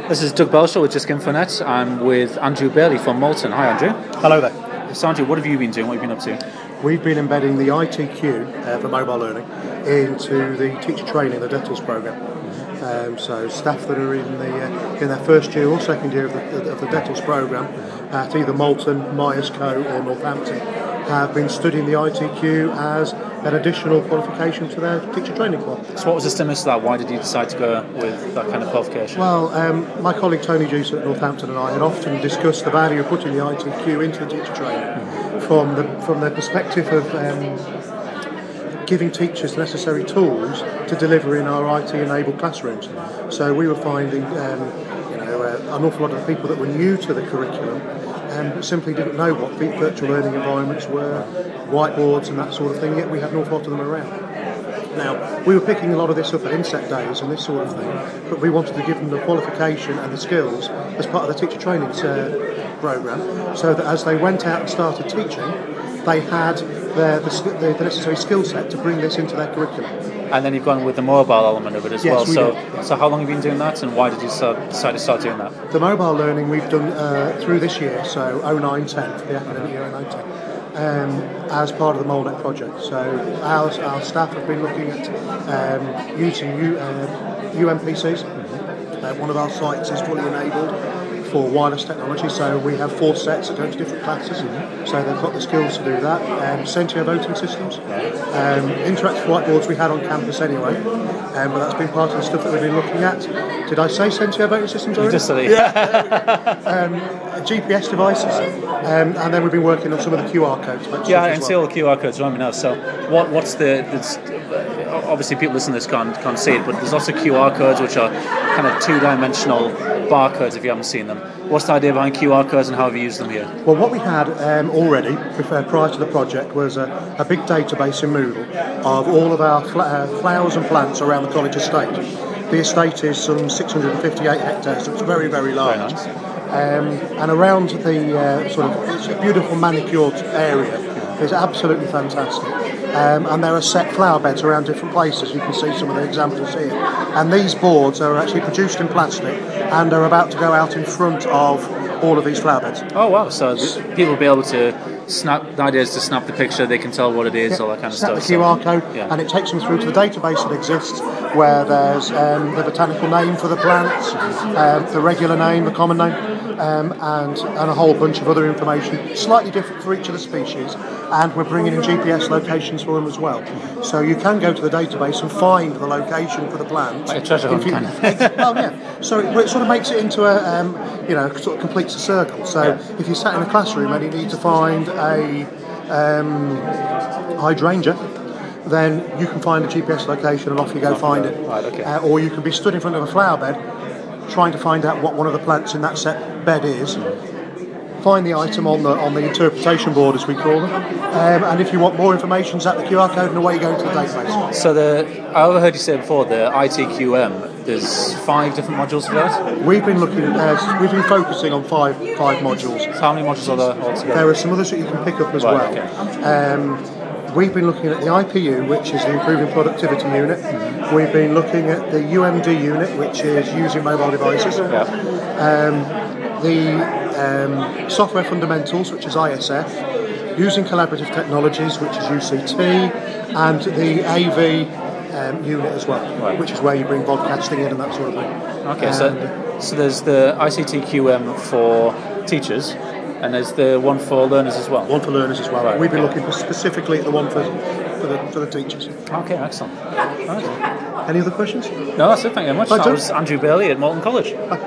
This is Doug Belshaw with Just Infonet. I'm with Andrew Bailey from Moulton. Hi, Andrew. Hello there. So, Andrew, what have you been doing? What have you been up to? We've been embedding the ITQ for mobile learning into the teacher training, the DETLS programme. So staff that are in their first year or second year of the DETLS programme at either Moulton, Myerscough or Northampton have been studying the ITQ as an additional qualification to their teacher training club. So what was the stimulus to that? Why did you decide to go with that kind of qualification? Well, my colleague Tony Juice at Northampton and I had often discussed the value of putting the ITQ into the teacher training from the perspective of giving teachers the necessary tools to deliver in our IT-enabled classrooms. So we were finding an awful lot of people that were new to the curriculum simply didn't know what virtual learning environments were, whiteboards and that sort of thing, yet we had an awful lot of them around. Now, we were picking a lot of this up at inset days and this sort of thing, but we wanted to give them the qualification and the skills as part of the teacher training programme, so that as they went out and started teaching, they had the necessary skill set to bring this into their curriculum. And then you've gone with the mobile element of it as well. Yes, so how long have you been doing that, and why did you decide to start doing that? The mobile learning we've done through this year, so 09-10 for the academic year 09-10, as part of the MoleNet project. So our staff have been looking at using UMPCs. One of our sites is fully enabled for wireless technology, so we have 4 sets that go to different classes, so they've got the skills to do that. Sentio voting systems, interactive whiteboards we had on campus anyway, but that's been part of the stuff that we've been looking at. Did I say Sentio voting systems already? Just said it. Yeah. GPS devices, and then we've been working on some of the QR codes. Yeah, I can see all the QR codes around me now. So what's obviously people listening to this can't see it, but there's lots of QR codes which are kind of 2-dimensional barcodes if you haven't seen them. What's the idea behind QR codes and how have you used them here? Well, what we had already prior to the project was a big database in Moodle of all of our flowers and plants around the college estate. The estate is some 658 hectares, so it's very, very large. Very nice. And around the it's a beautiful manicured area. It's absolutely fantastic. And there are set flower beds around different places. You can see some of the examples here. And these boards are actually produced in plastic and are about to go out in front of all of these flower beds. Oh wow, so people will be able to snap, the idea is to snap the picture, they can tell what it is, all that kind of stuff. The QR code, and it takes them through to the database that exists, where there's the botanical name for the plants, the regular name, the common name, and a whole bunch of other information, slightly different for each of the species, and we're bringing in GPS locations for them as well. So you can go to the database and find the location for the plant. Like a treasure hunt kind of thing. Well, yeah. So it sort of makes it into sort of completes a circle. So if you sat in a classroom and you need to find a hydrangea, then you can find a GPS location and off you go find it. Right, okay. Or you can be stood in front of a flower bed trying to find out what one of the plants in that set bed is. Find the item on the interpretation board, as we call them, and if you want more information, zap the QR code and away you go to the database. So I overheard you say before the ITQM. There's 5 different modules for that. We've been focusing on five modules. So how many modules are there altogether? There are some others that you can pick up as well. Okay. We've been looking at the IPU, which is the Improving Productivity Unit. Mm-hmm. We've been looking at the UMD unit, which is using mobile devices. Yeah. The Software Fundamentals, which is ISF. Using Collaborative Technologies, which is UCT. And the AV unit as well, right, which is where you bring broadcasting in and that sort of thing. Okay, so there's the ICTQM for teachers, and there's the one for learners as well. One for learners as well. Right, we've been looking specifically at the one for the teachers. Okay, excellent. Right. Any other questions? No, that's it. Thank you very much. That was Andrew Bailey at Moulton College.